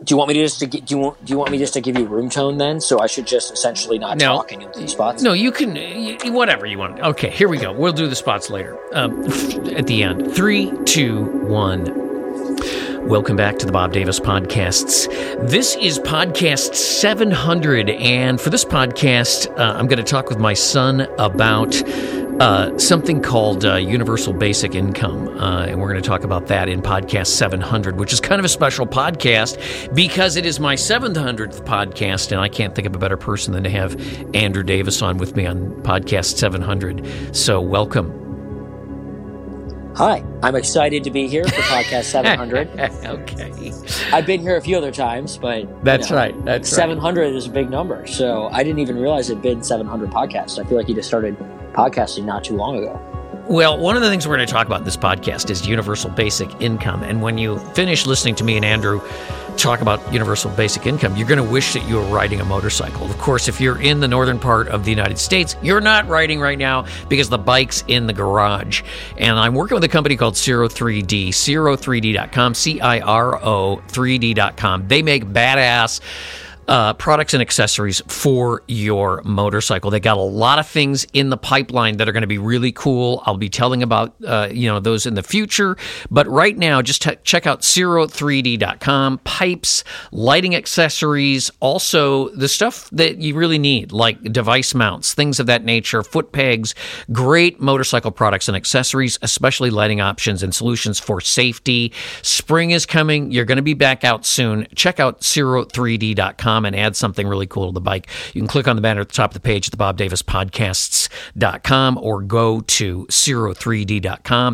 Do you want me to just do you want me just to give you room tone then? So I should just essentially not talk and you'll do spots? No, you can whatever you want. Okay, here we go. We'll do the spots later. At the end. 3, 2, 1. Welcome back to the Bob Davis Podcasts. This is podcast 700, and for this podcast, I'm going to talk with my son about something called Universal Basic Income, and we're going to talk about that in podcast 700, which is kind of a special podcast because it is my 700th podcast, and I can't think of a better person than to have Andrew Davis on with me on podcast 700. So welcome. Hi, I'm excited to be here for podcast 700. Okay. I've been here a few other times, but That's right. 700 is a big number, so I didn't even realize it'd been 700 podcasts. I feel like you just started podcasting not too long ago. Well, one of the things we're going to talk about in this podcast is universal basic income. And when you finish listening to me and Andrew talk about universal basic income, you're going to wish that you were riding a motorcycle. Of course, if you're in the northern part of the United States, you're not riding right now because the bike's in the garage. And I'm working with a company called Ciro3D, Ciro3D.com, Ciro3D.com. They make badass products and accessories for your motorcycle. They got a lot of things in the pipeline that are going to be really cool. I'll be telling about those in the future. But right now, just check out Ciro3D.com. Pipes, lighting accessories, also the stuff that you really need, like device mounts, things of that nature, foot pegs, great motorcycle products and accessories, especially lighting options and solutions for safety. Spring is coming. You're going to be back out soon. Check out Ciro3D.com and add something really cool to the bike. You can click on the banner at the top of the page at the BobDavisPodcasts.com or go to Ciro3D.com,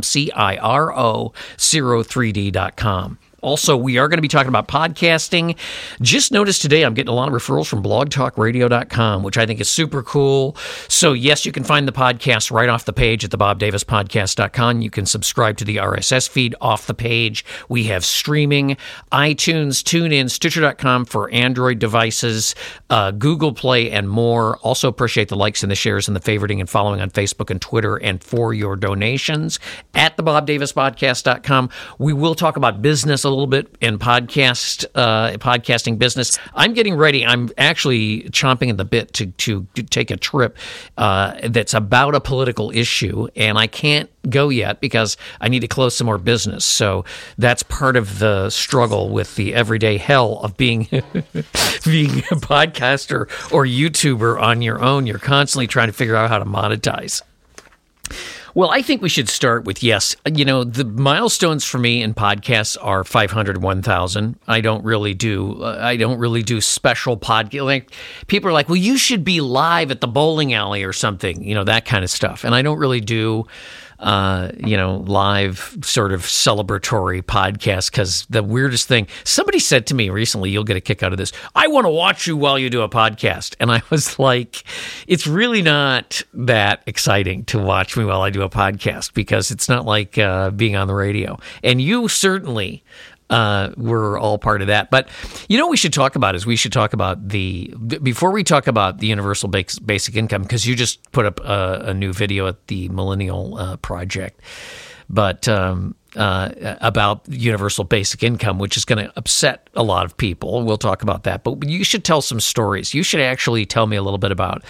Ciro3D.com. Also, we are going to be talking about podcasting. Just noticed today I'm getting a lot of referrals from blogtalkradio.com, which I think is super cool. So, yes, you can find the podcast right off the page at the BobDavisPodcast.com. You can subscribe to the RSS feed off the page. We have streaming, iTunes, TuneIn, Stitcher.com for Android devices, Google Play, and more. Also appreciate the likes and the shares and the favoriting and following on Facebook and Twitter, and for your donations at the BobDavisPodcast.com. We will talk about business a little bit in podcasting business. I'm getting ready. I'm actually chomping at the bit to take a trip that's about a political issue, and I can't go yet because I need to close some more business. So that's part of the struggle with the everyday hell of being being a podcaster or YouTuber on your own. You're constantly trying to figure out how to monetize. Well, I think we should start with, the milestones for me in podcasts are 500, 1,000. I don't really do special podcast. Like, people are like, well, you should be live at the bowling alley or something, that kind of stuff. And I don't really do, live sort of celebratory podcasts, because the weirdest thing, somebody said to me recently, you'll get a kick out of this, I want to watch you while you do a podcast. And I was like, it's really not that exciting to watch me while I do a podcast, because it's not like being on the radio. And you certainly we're all part of that. But what we should talk about is before we talk about the universal basic income, because you just put up a new video at the Millennial Project, but about universal basic income, which is going to upset a lot of people. We'll talk about that. But you should tell some stories. You should actually tell me a little bit about,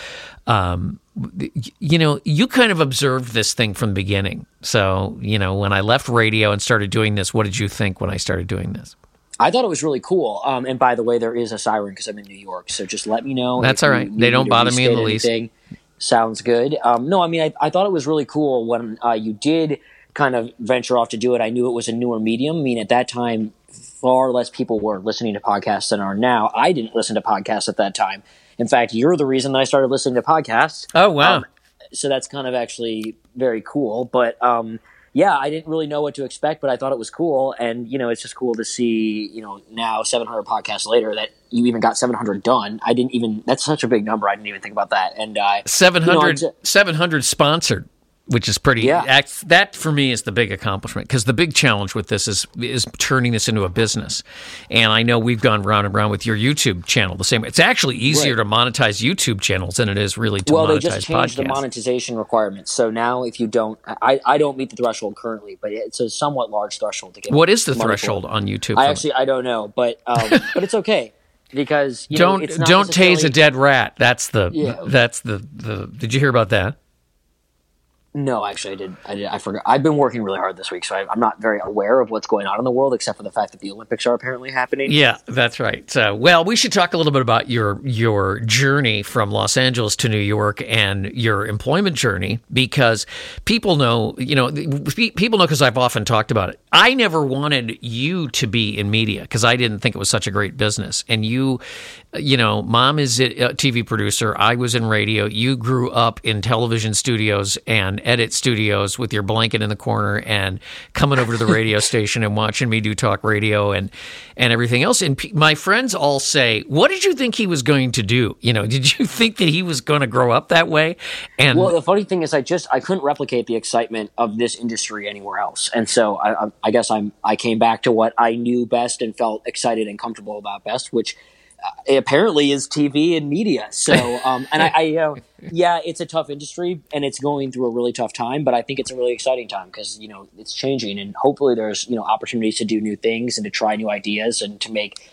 you kind of observed this thing from the beginning. So, when I left radio and started doing this, what did you think when I started doing this? I thought it was really cool. And by the way, there is a siren because I'm in New York. So just let me know. That's all right. They don't bother me in the least. Sounds good. I thought it was really cool when you did kind of venture off to do it. I knew it was a newer medium. I mean, at that time, far less people were listening to podcasts than are now. I didn't listen to podcasts at that time. In fact, you're the reason that I started listening to podcasts. Oh, wow. So that's kind of actually very cool. But I didn't really know what to expect, but I thought it was cool. And, it's just cool to see, now 700 podcasts later that you even got 700 done. That's such a big number. I didn't even think about that. And 700 sponsored. which is pretty. Yeah. That for me is the big accomplishment, because the big challenge with this is turning this into a business. And I know we've gone round and round with your YouTube channel the same way. It's actually easier to monetize YouTube channels than it is really to monetize podcasts. Well, they just changed the monetization requirements. So now if you don't, I don't meet the threshold currently, but it's a somewhat large threshold to get. What is the threshold on YouTube? I don't know, but it's okay. Because don't tase a dead rat. That's the. Did you hear about that? No, actually, I did. I forgot. I've been working really hard this week, so I'm not very aware of what's going on in the world, except for the fact that the Olympics are apparently happening. Yeah, that's right. Well, we should talk a little bit about your journey from Los Angeles to New York and your employment journey, because people know, because I've often talked about it. I never wanted you to be in media because I didn't think it was such a great business. And Mom is a TV producer. I was in radio. You grew up in television studios and edit studios with your blanket in the corner and coming over to the radio station and watching me do talk radio and everything else. And my friends all say, what did you think he was going to do? Did you think that he was going to grow up that way? And well, the funny thing is I couldn't replicate the excitement of this industry anywhere else. And so I guess I came back to what I knew best and felt excited and comfortable about best, which apparently is TV and media. So, yeah, it's a tough industry and it's going through a really tough time, but I think it's a really exciting time because, it's changing and hopefully there's, opportunities to do new things and to try new ideas and to make,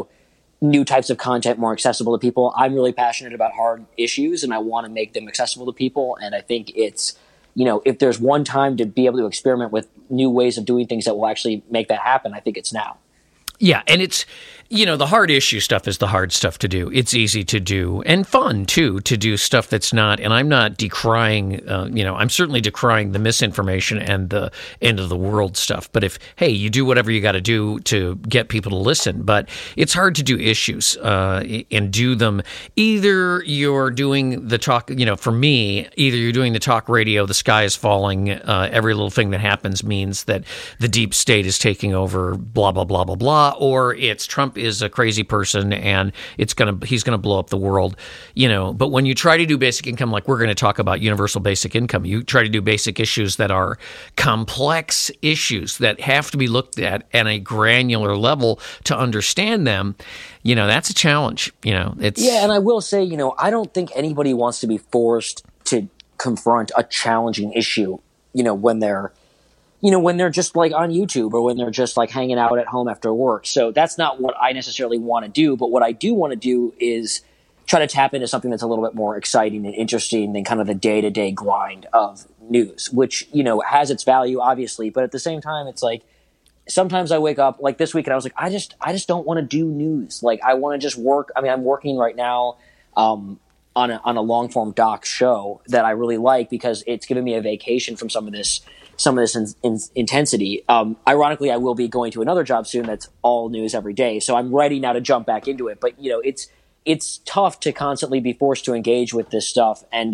new types of content more accessible to people. I'm really passionate about hard issues and I want to make them accessible to people. And I think it's, if there's one time to be able to experiment with new ways of doing things that will actually make that happen, I think it's now. Yeah, and it's, the hard issue stuff is the hard stuff to do. It's easy to do and fun, too, to do stuff that's not, and I'm not decrying, I'm certainly decrying the misinformation and the end of the world stuff. But you do whatever you got to do to get people to listen. But it's hard to do issues and do them. Either you're doing the talk, for me, either you're doing the talk radio, the sky is falling, every little thing that happens means that the deep state is taking over, blah, blah, blah, blah, blah. Or it's Trump is a crazy person and he's gonna blow up the world, But when you try to do basic income, like we're going to talk about universal basic income, you try to do basic issues that are complex issues that have to be looked at a granular level to understand them. That's a challenge. It's and I will say, I don't think anybody wants to be forced to confront a challenging issue, when they're just like on YouTube or when they're just like hanging out at home after work. So that's not what I necessarily want to do. But what I do want to do is try to tap into something that's a little bit more exciting and interesting than kind of the day-to-day grind of news, which, has its value, obviously. But at the same time, it's like sometimes I wake up like this week and I was like, I just don't want to do news. Like I want to just work. I mean, I'm working right now on a long-form doc show that I really like because it's given me a vacation from some of this intensity. Ironically, I will be going to another job soon that's all news every day. So I'm ready now to jump back into it. But, it's tough to constantly be forced to engage with this stuff. And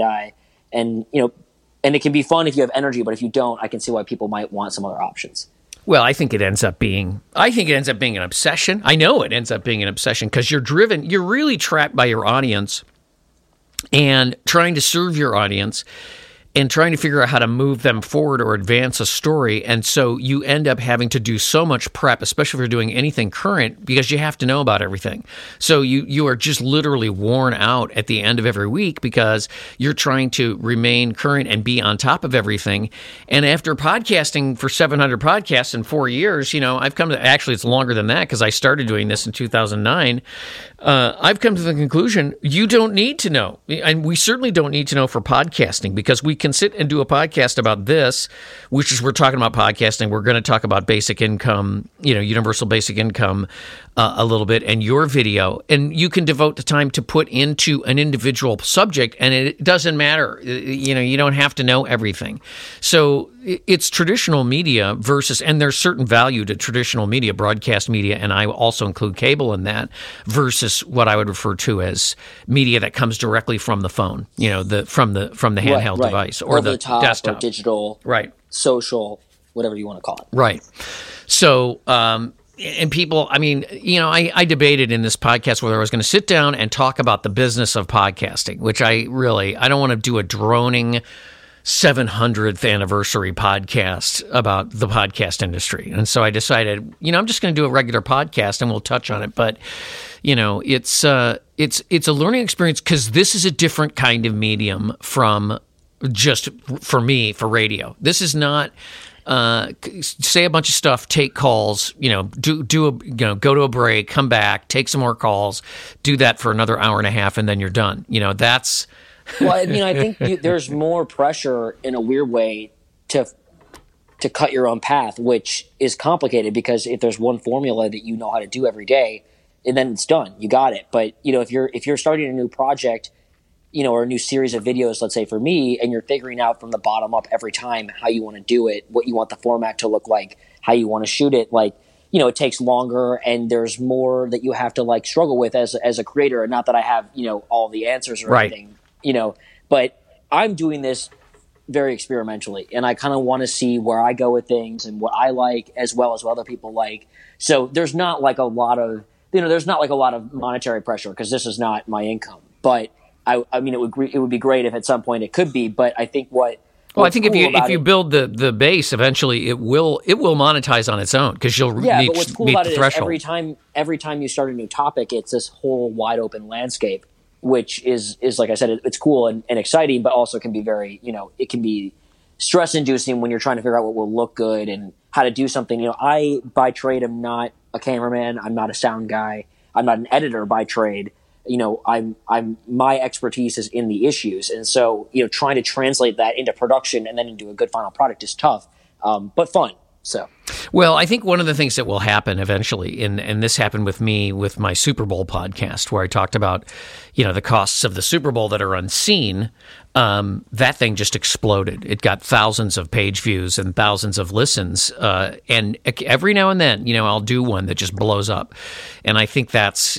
it can be fun if you have energy, but if you don't, I can see why people might want some other options. Well, I think it ends up being an obsession. I know it ends up being an obsession because you're really trapped by your audience and trying to serve your audience and trying to figure out how to move them forward or advance a story. And so you end up having to do so much prep, especially if you're doing anything current, because you have to know about everything. So you are just literally worn out at the end of every week because you're trying to remain current and be on top of everything. And after podcasting for 700 podcasts in 4 years, I've come to, actually it's longer than that because I started doing this in 2009. I've come to the conclusion you don't need to know. And we certainly don't need to know for podcasting because we can sit and do a podcast about this, which is we're talking about podcasting. We're going to talk about basic income, universal basic income a little bit and your video. And you can devote the time to put into an individual subject and it doesn't matter. You don't have to know everything. So it's traditional media versus, and there's certain value to traditional media, broadcast media, and I also include cable in that, versus what I would refer to as media that comes directly from the phone, from the handheld device or the desktop, or digital, right, social, whatever you want to call it, right. So, and people, I debated in this podcast whether I was going to sit down and talk about the business of podcasting, which I don't want to do a droning 700th anniversary podcast about the podcast industry. And so I decided, I'm just going to do a regular podcast and we'll touch on it. But, it's a learning experience because this is a different kind of medium from just for me, for radio. This is not say a bunch of stuff, take calls, go to a break, come back, take some more calls, do that for another hour and a half, and then you're done. That's. Well, I think there's more pressure in a weird way to cut your own path, which is complicated because if there's one formula that you know how to do every day, and then it's done, you got it. But if you're starting a new project, or a new series of videos, let's say for me, and you're figuring out from the bottom up every time how you want to do it, what you want the format to look like, how you want to shoot it, it takes longer and there's more that you have to struggle with as a creator. And not that I have, all the answers or anything, but I'm doing this very experimentally and I kind of want to see where I go with things and what I like as well as what other people like. So there's not a lot of, there's not a lot of monetary pressure because this is not my income, but I mean, it would be great if at some point it could be, but I think I think if you build the base, eventually it will monetize on its own because you'll meet but what's cool meet about the it threshold. is every time you start a new topic, it's this whole wide open landscape, which is like I said, it's cool and exciting, but also can be very it can be stress inducing when you're trying to figure out what will look good and how to do something. I by trade am not a cameraman, I'm not a sound guy, I'm not an editor by trade. I'm my expertise is in the issues. And so, trying to translate that into production and then into a good final product is tough, but fun. So, well, I think one of the things that will happen eventually, and this happened with me with my Super Bowl podcast, where I talked about, the costs of the Super Bowl that are unseen. That thing just exploded. It got thousands of page views and thousands of listens. And every now and then, I'll do one that just blows up. And I think that's,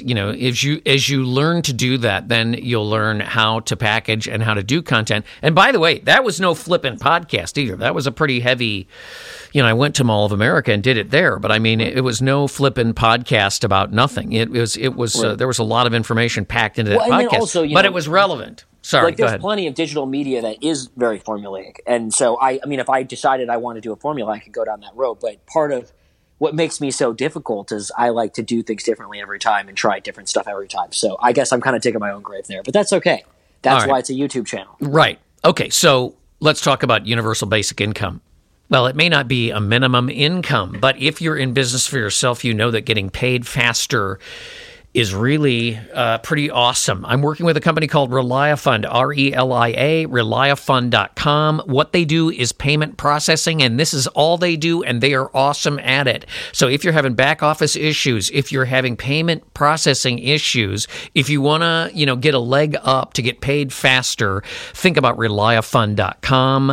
as you learn to do that, then you'll learn how to package and how to do content. And by the way, that was no flippant podcast either. That was a pretty heavy, I went to Mall of America and did it there, but I mean, it was no flippin' podcast about nothing. It was right. There was a lot of information packed into that podcast, also, but it was relevant. Sorry, go there's ahead. Plenty of digital media that is very formulaic, and so I mean, if I decided I want to do a formula, I could go down that road. But part of what makes me so difficult is I like to do things differently every time and try different stuff every time. So I guess I'm kind of digging my own grave there, but that's okay. That's why it's a YouTube channel, right? Okay, so let's talk about universal basic income. Well, it may not be a minimum income, but if you're in business for yourself, you know that getting paid faster is really pretty awesome. I'm working with a company called Reliafund, R-E-L-I-A, Reliafund.com. What they do is payment processing, and this is all they do, and they are awesome at it. So if you're having back office issues, if you're having payment processing issues, if you want to, get a leg up to get paid faster, think about Reliafund.com.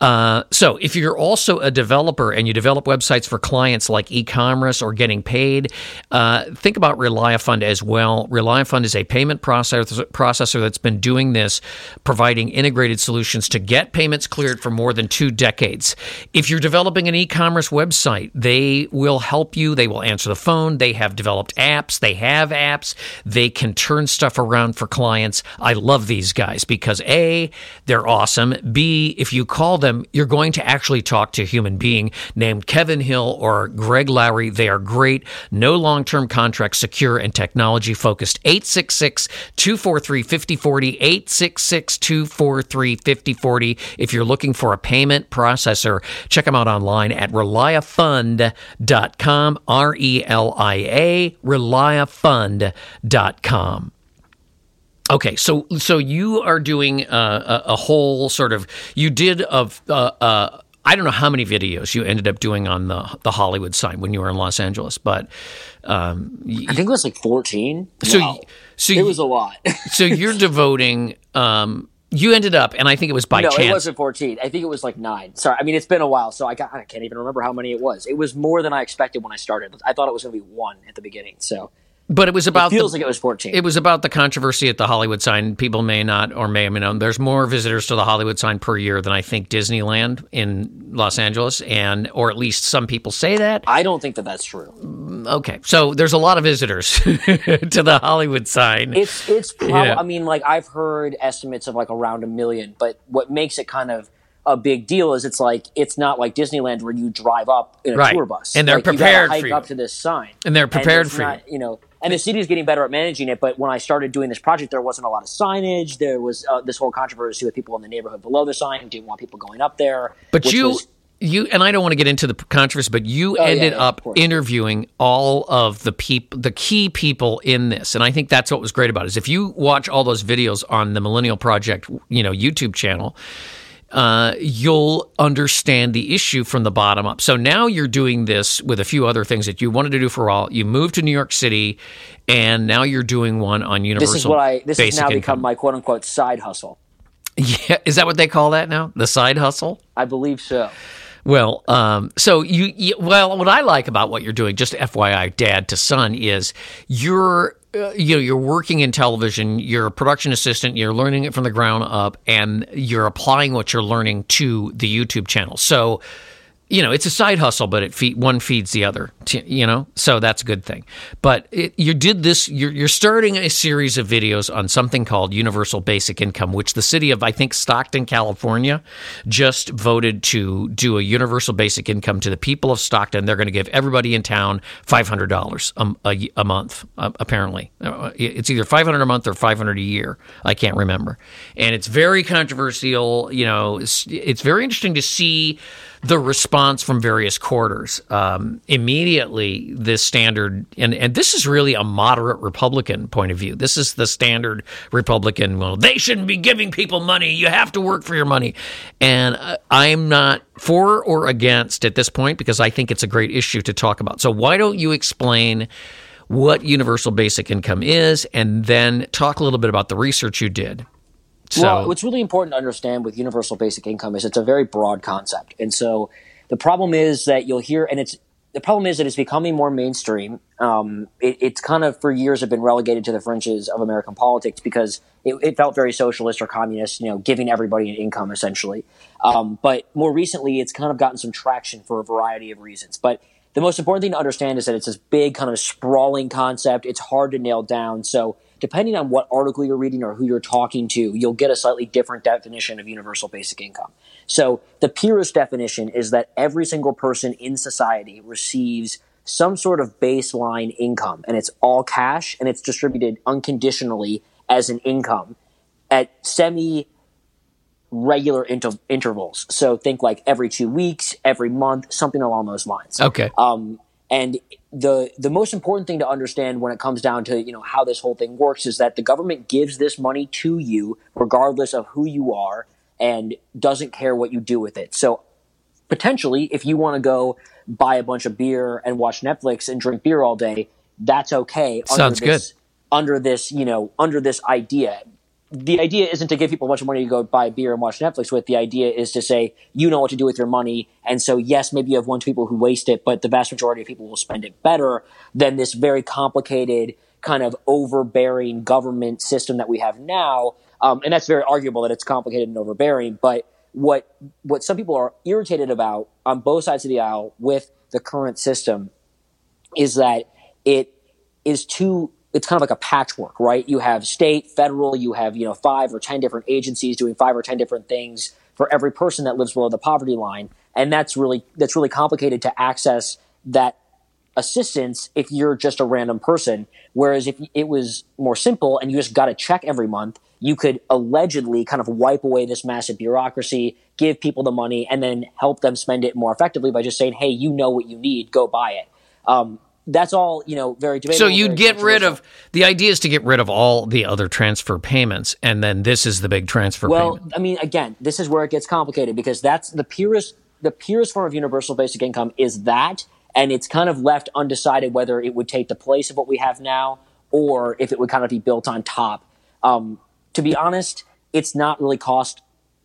So if you're also a developer and you develop websites for clients like e-commerce or getting paid, think about Reliafund as well. Reliafund is a payment processor that's been doing this, providing integrated solutions to get payments cleared for more than 2 decades. If you're developing an e-commerce website, they will help you. They will answer the phone. They have developed apps. They have apps. They can turn stuff around for clients. I love these guys because A, they're awesome. B, if you call them, you're going to actually talk to a human being named Kevin Hill or Greg Lowry. They are great. No long-term contracts, secure and technology focused. 866-243-5040, 866-243-5040. If you're looking for a payment processor, check them out online at reliafund.com, R-E-L-I-A, reliafund.com. Okay, so you are doing a whole sort of, you did I don't know how many videos you ended up doing on the Hollywood sign when you were in Los Angeles, but I think it was like 14. So, wow. So it was a lot. So you're devoting. You ended up, and I think it was by chance. No, it wasn't 14. I think it was like 9. Sorry, I mean it's been a while, so I can't even remember how many it was. It was more than I expected when I started. I thought it was going to be 1 at the beginning. So. But it was about. It feels like it was 14. It was about the controversy at the Hollywood sign. People may not or may know. There's more visitors to the Hollywood sign per year than I think Disneyland in Los Angeles, or at least some people say that. I don't think that that's true. Okay, so there's a lot of visitors to the Hollywood sign. It's probably. I mean, like I've heard estimates of like around 1 million, but what makes it kind of a big deal is it's not like Disneyland where you drive up in a tour bus. And they're prepared you for you. Up to this sign. And they're prepared for you. And the city is getting better at managing it, but when I started doing this project, there wasn't a lot of signage. There was this whole controversy with people in the neighborhood below the sign who didn't want people going up there. But you and I don't want to get into the controversy, but you ended up interviewing all of the key people in this, and I think that's what was great about it. Is if you watch all those videos on the Millennial Project, YouTube channel, you'll understand the issue from the bottom up. So now you're doing this with a few other things that you wanted to do for a while. You moved to New York City, and now you're doing one on universal basic income. This has now become my quote unquote side hustle. Yeah, is that what they call that now? The side hustle? I believe so. Well, so what I like about what you're doing, just FYI, dad to son, is you're working in television, you're a production assistant, you're learning it from the ground up, and you're applying what you're learning to the YouTube channel. So, it's a side hustle, but one feeds the other, so that's a good thing. But you did this, you're starting a series of videos on something called Universal Basic Income, which the city of, I think, Stockton, California, just voted to do a Universal Basic Income to the people of Stockton. They're going to give everybody in town $500 a month, apparently. It's either $500 a month or $500 a year. I can't remember. And it's very controversial. It's very interesting to see the response from various quarters. Immediately, this standard, and this is really a moderate Republican point of view. This is the standard Republican, well, they shouldn't be giving people money. You have to work for your money. And I'm not for or against at this point because I think it's a great issue to talk about. So why don't you explain what universal basic income is and then talk a little bit about the research you did? Well, what's really important to understand with universal basic income is it's a very broad concept. And so the problem is that you'll hear, and the problem is that it's becoming more mainstream. It's kind of for years have been relegated to the fringes of American politics because it felt very socialist or communist, giving everybody an income essentially. But more recently, it's kind of gotten some traction for a variety of reasons. But the most important thing to understand is that it's this big kind of sprawling concept. It's hard to nail down. So depending on what article you're reading or who you're talking to, you'll get a slightly different definition of universal basic income. So the purest definition is that every single person in society receives some sort of baseline income, and it's all cash, and it's distributed unconditionally as an income at semi-regular intervals. So think like every 2 weeks, every month, something along those lines. Okay. And the most important thing to understand when it comes down to how this whole thing works is that the government gives this money to you regardless of who you are and doesn't care what you do with it. So potentially, if you want to go buy a bunch of beer and watch Netflix and drink beer all day, that's okay. Sounds good. Under this idea. The idea isn't to give people a bunch of money to go buy beer and watch Netflix with. The idea is to say, you know what to do with your money. And so, yes, maybe you have one or two people who waste it, but the vast majority of people will spend it better than this very complicated kind of overbearing government system that we have now. And that's very arguable that it's complicated and overbearing. But what some people are irritated about on both sides of the aisle with the current system is that it's kind of like a patchwork, right? You have state, federal, you have 5 or 10 different agencies doing 5 or 10 different things for every person that lives below the poverty line, and that's really complicated to access that assistance if you're just a random person. Whereas if it was more simple and you just got a check every month, you could allegedly kind of wipe away this massive bureaucracy, give people the money, and then help them spend it more effectively by just saying, hey, you know what you need, go buy it. That's all, very debatable. So you'd get rid of, the idea is to get rid of all the other transfer payments, and then this is the big transfer payment. Well, I mean, again, this is where it gets complicated because that's the purest form of universal basic income is that, and it's kind of left undecided whether it would take the place of what we have now or if it would kind of be built on top. To be honest, it's not really cost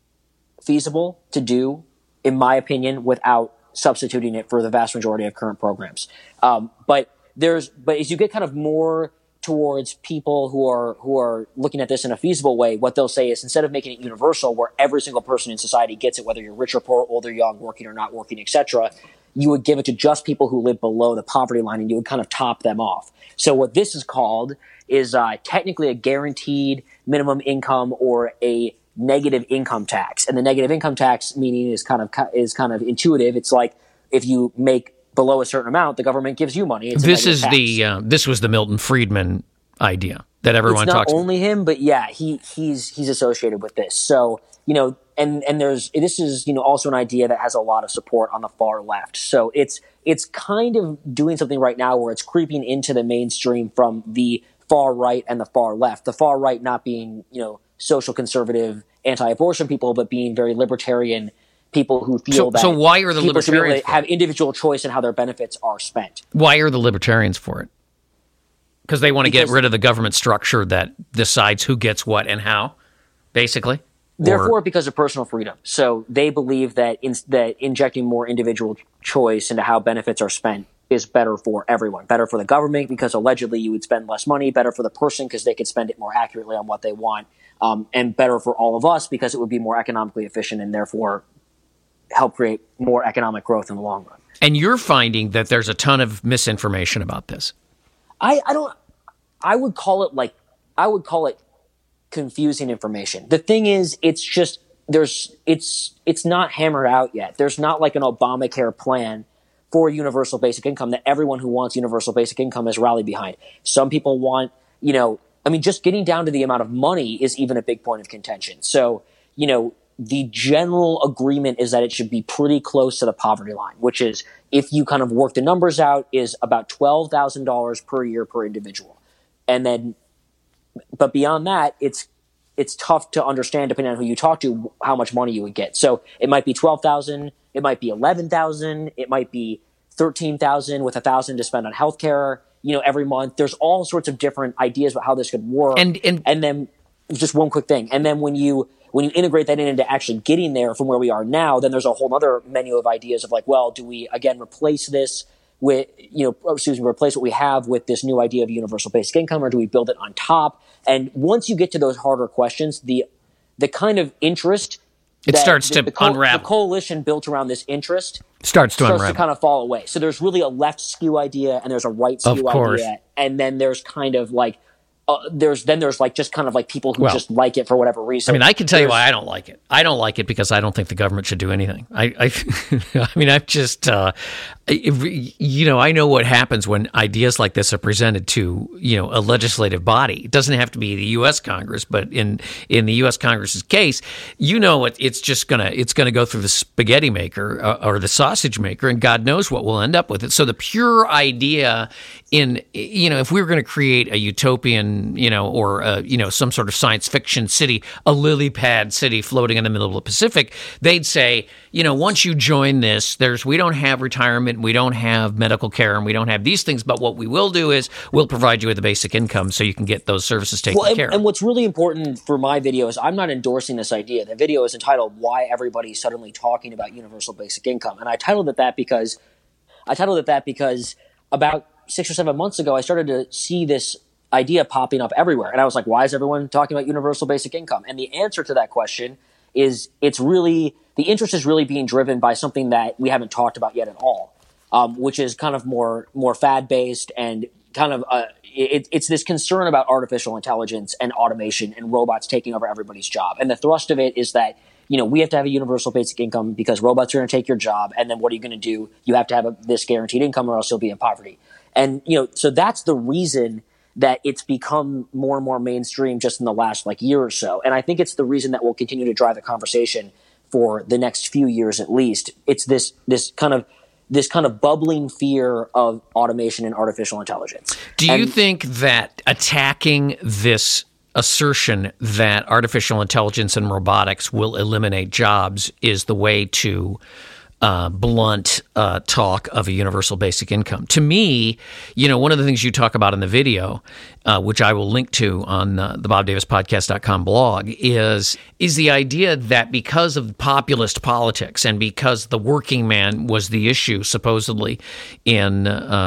feasible to do, in my opinion, without substituting it for the vast majority of current programs. But as you get kind of more towards people who are looking at this in a feasible way, what they'll say is instead of making it universal where every single person in society gets it, whether you're rich or poor, old or young, working or not working, etc., you would give it to just people who live below the poverty line and you would kind of top them off. So what this is called is technically a guaranteed minimum income or a negative income tax. And the negative income tax meaning is kind of intuitive. It's like if you make below a certain amount, the government gives you money. This was the Milton Friedman idea that everyone talks about. It's not only him, but yeah, he's associated with this. So, and this is also an idea that has a lot of support on the far left. So it's kind of doing something right now where it's creeping into the mainstream from the far right and the far left. The far right not being, social conservative, anti-abortion people, but being very libertarian people who feel that. So why are the libertarians have individual choice in how their benefits are spent? Why are the libertarians for it? Because they want to get rid of the government structure that decides who gets what and how, basically? They're for it because of personal freedom. So they believe that that injecting more individual choice into how benefits are spent is better for everyone. Better for the government because allegedly you would spend less money. Better for the person because they could spend it more accurately on what they want. And better for all of us because it would be more economically efficient and therefore help create more economic growth in the long run. And you're finding that there's a ton of misinformation about this. I would call it confusing information. The thing is, it's just it's not hammered out yet. There's not like an Obamacare plan for universal basic income that everyone who wants universal basic income has rallied behind. Some people want, just getting down to the amount of money is even a big point of contention. So, the general agreement is that it should be pretty close to the poverty line, which is, if you kind of work the numbers out, is about $12,000 per year per individual. And then, but beyond that, it's tough to understand, depending on who you talk to, how much money you would get. So it might be $12,000, it might be $11,000, it might be $13,000 with $1,000 to spend on healthcare, every month. There's all sorts of different ideas about how this could work. And then just one quick thing. And then when you integrate that into actually getting there from where we are now, then there's a whole other menu of ideas of like, well, do we again replace this with, replace what we have with this new idea of universal basic income, or do we build it on top? And once you get to those harder questions, the kind of interest starts to unravel. The coalition built around this interest starts to kind of fall away. So there's really a left skew idea and there's a right skew idea, and then there's kind of like there's just kind of like people who just like it for whatever reason. I mean, I can tell you why I don't like it. I don't like it because I don't think the government should do anything. I mean, I've just, I know what happens when ideas like this are presented to, a legislative body. It doesn't have to be the U.S. Congress, but in the U.S. Congress's case, it's gonna go through the spaghetti maker or the sausage maker, and God knows what we'll end up with it. So the pure idea if we were going to create a utopian, or some sort of science fiction city, a lily pad city floating in the middle of the Pacific, they'd say, once you join this, we don't have retirement, we don't have medical care, and we don't have these things, but what we will do is we'll provide you with a basic income so you can get those services taken care of. And what's really important for my video is I'm not endorsing this idea. The video is entitled "Why Everybody's Suddenly Talking About Universal Basic Income," and I titled it that because about 6 or 7 months ago, I started to see this idea popping up everywhere. And I was like, why is everyone talking about universal basic income? And the answer to that question is the interest is really being driven by something that we haven't talked about yet at all, which is kind of more fad-based and kind of it's this concern about artificial intelligence and automation and robots taking over everybody's job. And the thrust of it is that, we have to have a universal basic income because robots are going to take your job. And then what are you going to do? You have to have this guaranteed income or else you'll be in poverty. And, so that's the reason that it's become more and more mainstream just in the last year or so. And I think it's the reason that will continue to drive the conversation for the next few years at least. It's this kind of bubbling fear of automation and artificial intelligence. Do you think that attacking this assertion that artificial intelligence and robotics will eliminate jobs is the way to blunt talk of a universal basic income? To me, one of the things you talk about in the video, which I will link to on the BobDavisPodcast.com blog, is the idea that because of populist politics and because the working man was the issue supposedly in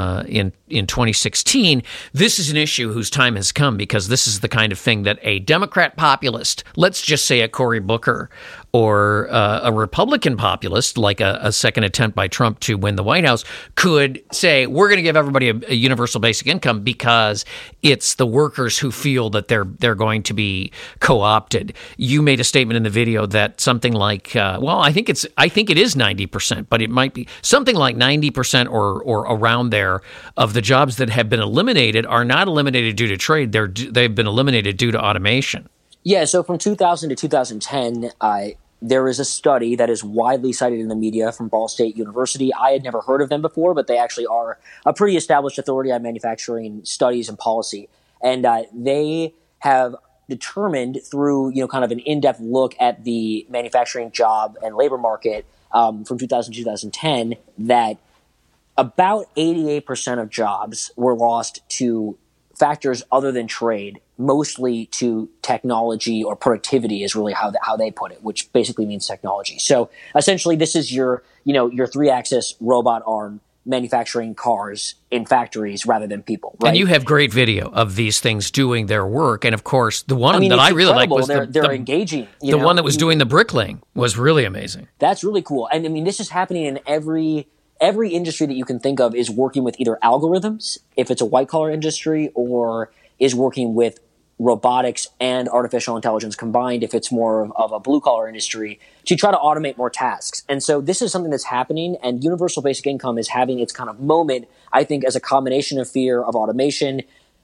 2016, this is an issue whose time has come because this is the kind of thing that a Democrat populist, let's just say a Cory Booker, or a Republican populist like a a second attempt by Trump to win the White House, could say, we're going to give everybody a universal basic income because it's the workers who feel that they're going to be co-opted. You made a statement in the video that something like, I think it is 90%, but it might be something like 90% or around there of the jobs that have been eliminated are not eliminated due to trade. They've been eliminated due to automation. Yeah, so from 2000 to 2010, there is a study that is widely cited in the media from Ball State University. I had never heard of them before, but they actually are a pretty established authority on manufacturing studies and policy. And they have determined through, kind of an in-depth look at the manufacturing job and labor market from 2000 to 2010 that about 88% of jobs were lost to factors other than trade, mostly to technology or productivity is really how they put it, which basically means technology. So essentially this is your 3-axis robot arm manufacturing cars in factories rather than people. Right? And you have great video of these things doing their work. And of course, the one that I really like was they're engaging. The one that was doing the bricklaying was really amazing. That's really cool. And I mean, this is happening in every industry that you can think of is working with either algorithms, if it's a white-collar industry, or is working with robotics and artificial intelligence combined, if it's more of a blue-collar industry, to try to automate more tasks. And so this is something that's happening, and universal basic income is having its kind of moment, I think, as a combination of fear of automation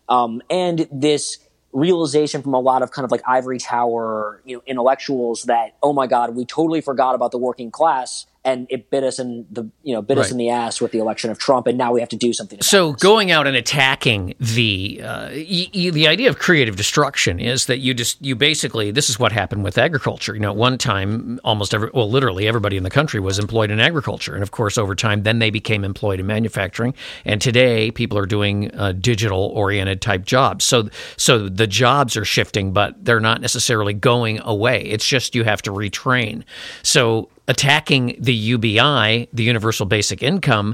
and this realization from a lot of kind of like ivory tower, intellectuals that, oh my God, we totally forgot about the working class. And it bit us in us in the ass with the election of Trump, and now we have to do something about this. Going out and attacking the idea of creative destruction is that you basically, this is what happened with agriculture. At one time, literally everybody in the country was employed in agriculture, and of course, over time, then they became employed in manufacturing. And today, people are doing digital-oriented type jobs. So the jobs are shifting, but they're not necessarily going away. It's just you have to retrain. So attacking the UBI, the Universal Basic Income,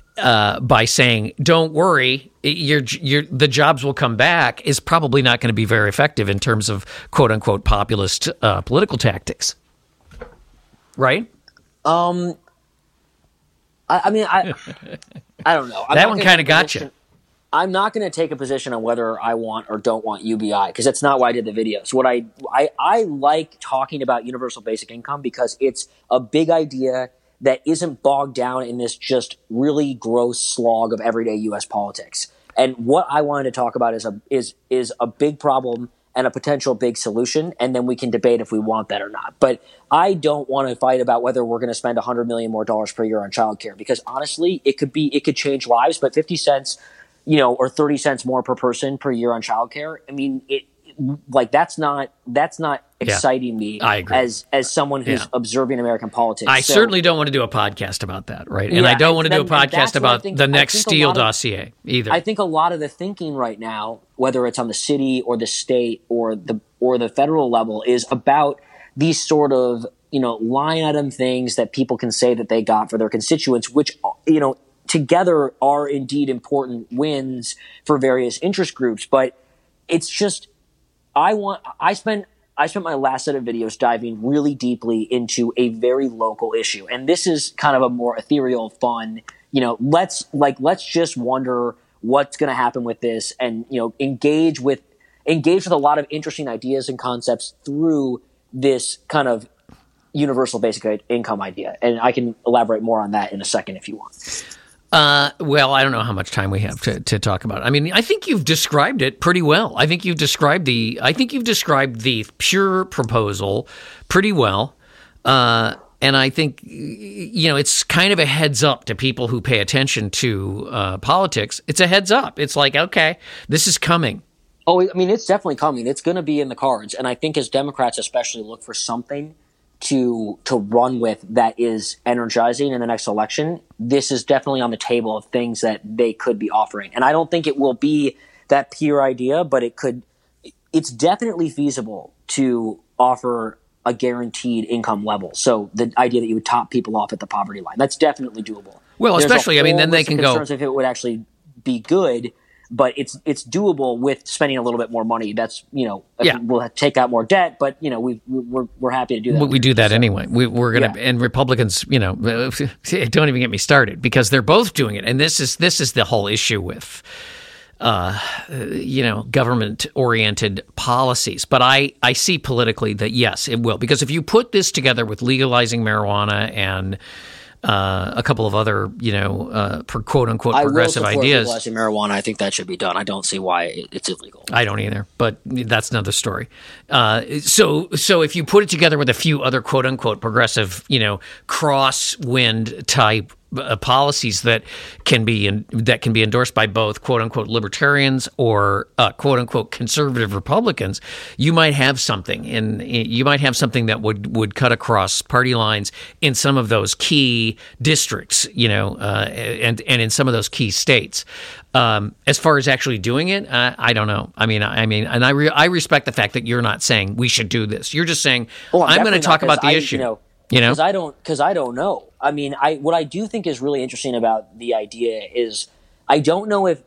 by saying, "Don't worry, the jobs will come back," is probably not going to be very effective in terms of "quote unquote" populist political tactics, right? I don't know. That one kind of got you. I'm not going to take a position on whether I want or don't want UBI because that's not why I did the video. So I like talking about universal basic income because it's a big idea that isn't bogged down in this just really gross slog of everyday U.S. politics. And what I wanted to talk about is a big problem and a potential big solution, and then we can debate if we want that or not. But I don't want to fight about whether we're going to spend $100 million more per year on childcare because honestly, it could change lives, but 50 cents or 30 cents more per person per year on childcare. I mean, that's not exciting me I agree. as someone who's observing American politics. I certainly don't want to do a podcast about that, right? And I don't want to do a podcast about the next Steele dossier either. I think a lot of the thinking right now, whether it's on the city or the state or the federal level, is about these sort of line item things that people can say that they got for their constituents, which together are indeed important wins for various interest groups. But it's just, I spent my last set of videos diving really deeply into a very local issue. And this is kind of a more ethereal, fun, let's just wonder what's going to happen with this and, engage with a lot of interesting ideas and concepts through this kind of universal basic income idea. And I can elaborate more on that in a second if you want. Well, I don't know how much time we have to talk about it. I mean, I think you've described it pretty well. I think you've described the pure proposal pretty well. And I think, it's kind of a heads up to people who pay attention to politics. It's a heads up. It's like, okay, this is coming. Oh, I mean, it's definitely coming. It's going to be in the cards. And I think as Democrats especially look for something to run with that is energizing in the next election, this is definitely on the table of things that they could be offering. And I don't think it will be that pure idea, but it's definitely feasible to offer a guaranteed income level. So the idea that you would top people off at the poverty line, that's definitely doable. Well, especially, then they can go. Concerns if it would actually be good. but it's doable with spending a little bit more money. That's, we'll take out more debt, but we're happy to do that. We do that anyway. We're going to, and Republicans, don't even get me started, because they're both doing it. And this is the whole issue with, government-oriented policies. But I see politically that, yes, it will. Because if you put this together with legalizing marijuana and a couple of other, quote-unquote progressive ideas. Legalizing marijuana, I think that should be done. I don't see why it's illegal. I don't either, but that's another story. So if you put it together with a few other quote-unquote progressive, crosswind type policies that can be endorsed by both quote unquote libertarians or quote unquote conservative Republicans, you might have something, and you might have something that would cut across party lines in some of those key districts, and in some of those key states. As far as actually doing it, I don't know. I mean, and I respect the fact that you're not saying we should do this. You're just saying, I'm going to talk about the issue. Because I don't know. I mean, what I do think is really interesting about the idea is I don't know if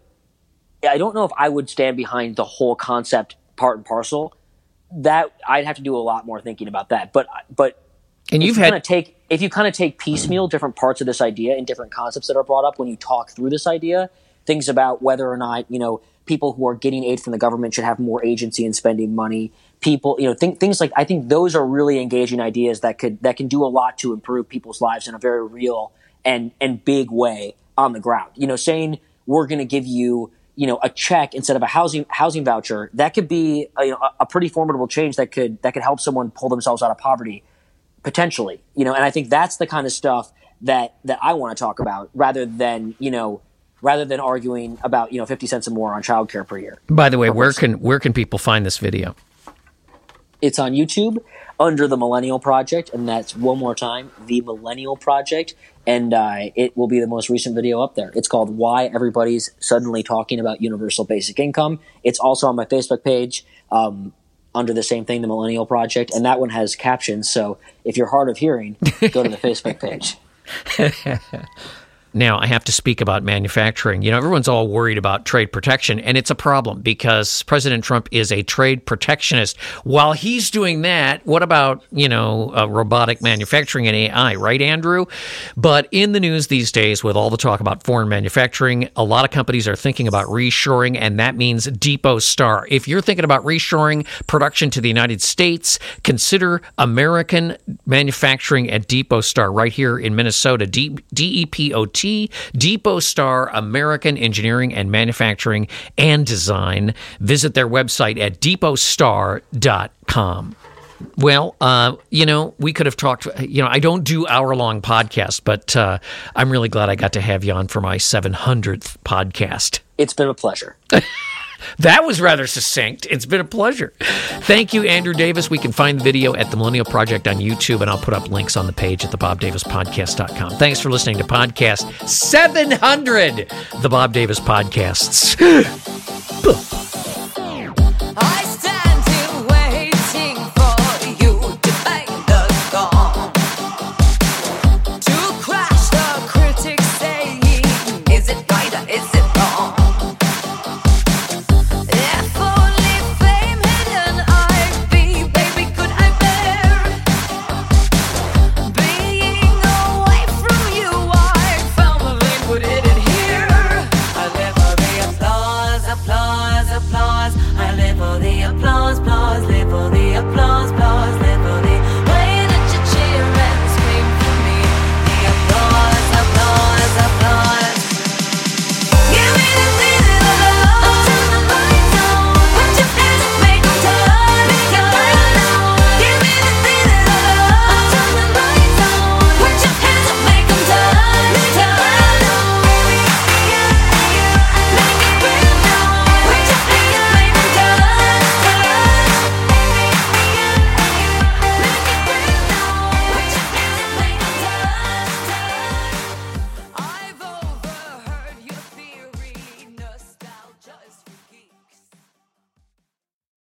I would stand behind the whole concept part and parcel. That I'd have to do a lot more thinking about that. But and if you kind of take piecemeal different parts of this idea and different concepts that are brought up when you talk through this idea, things about whether or not people who are getting aid from the government should have more agency in spending money. People, things like, I think those are really engaging ideas that can do a lot to improve people's lives in a very real and big way on the ground. Saying we're going to give you, a check instead of a housing voucher, that could be a pretty formidable change that could help someone pull themselves out of poverty potentially. And I think that's the kind of stuff that I want to talk about rather than arguing about 50 cents or more on childcare per year. By the way, where can people find this video? It's on YouTube under The Millennial Project, and that's one more time, The Millennial Project, and it will be the most recent video up there. It's called Why Everybody's Suddenly Talking About Universal Basic Income. It's also on my Facebook page under the same thing, The Millennial Project, and that one has captions, so if you're hard of hearing, go to the Facebook page. Now, I have to speak about manufacturing. Everyone's all worried about trade protection, and it's a problem because President Trump is a trade protectionist. While he's doing that, what about, robotic manufacturing and AI, right, Andrew? But in the news these days, with all the talk about foreign manufacturing, a lot of companies are thinking about reshoring, and that means Depot Star. If you're thinking about reshoring production to the United States, consider American manufacturing at Depot Star right here in Minnesota, DEPOT. Depot Star American Engineering and Manufacturing and Design. Visit their website at depotstar.com. Well, we could have talked, I don't do hour-long podcasts, but I'm really glad I got to have you on for my 700th podcast. It's been a pleasure. That was rather succinct. It's been a pleasure. Thank you, Andrew Davis. We can find the video at The Millennial Project on YouTube, and I'll put up links on the page at thebobdavispodcast.com. Thanks for listening to Podcast 700, The Bob Davis Podcasts.